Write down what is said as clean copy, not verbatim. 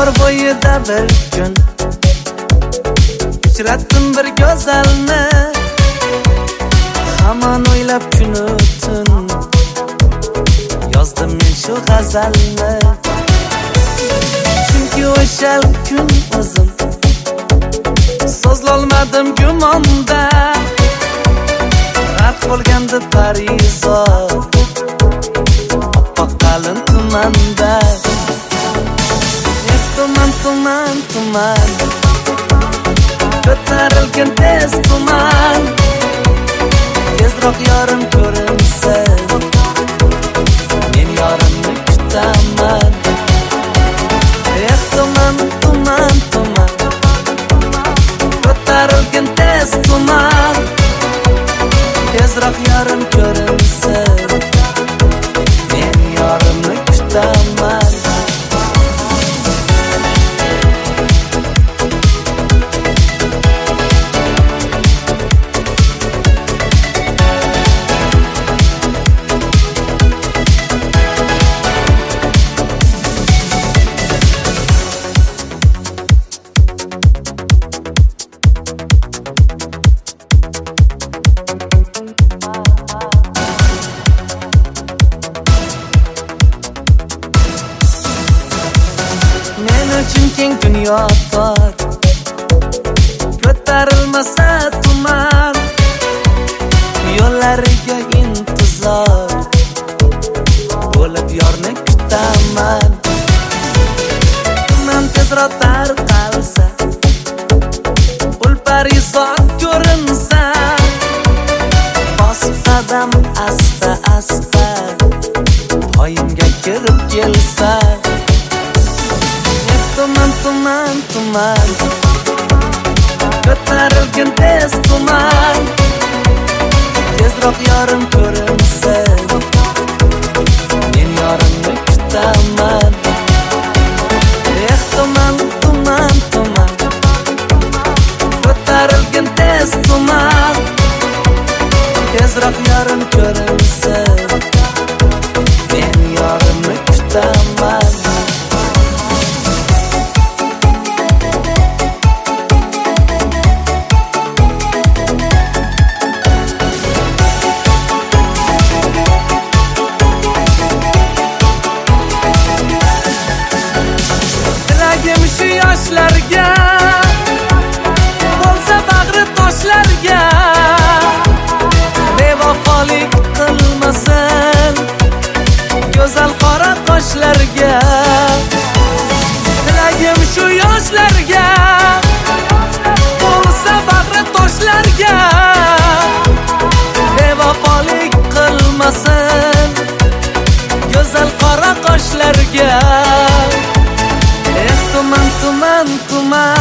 bo'yida bir kun uchratdim bir go'zalni, hamon o'ylab kunu tun yozdim men shu g'azalni. Chunki o'sha kun o'zim so'zlolmadim gumonda, g'arq bo'lgandi Parizod oppoq qalin tumanda. Tuman, tuman, tuman, ko'tarilgan tez tuman, tezroq yorim ko'rinsin, men yorimni kutaman. Tuman, tuman, tuman, ko'tarilgan tez tuman, tezroq yorim ko'rinsin, men yorimni kutaman. Keng dunyo tor, ko'tarilmasa tuman, yo'llariga intizor bo'lib yorni kutaman. Tuman tezroq tarqalsa, ul Parizod ko'rinsa, bosib qadam asta asta poyimga kirib kelsa. Tuman, tuman, tuman, ko'tarilgan tez tuman, tezroq yorim ko'rinsin, men yorimni kutaman. Tuman, tuman, tuman, ko'tarilgan tez tuman, tezroq yorim ko'rinsin, men yorimni kutaman. Shu yoshlarga bo'lsa bag'ri toshlarga, bevafolik qilmasin go'zal qora qoshlarga. Tilagim shu yoshlarga bo'lsa bag'ri toshlarga, bevafolik qilmasin go'zal qora qoshlarga. Tuman, tuman, tuman,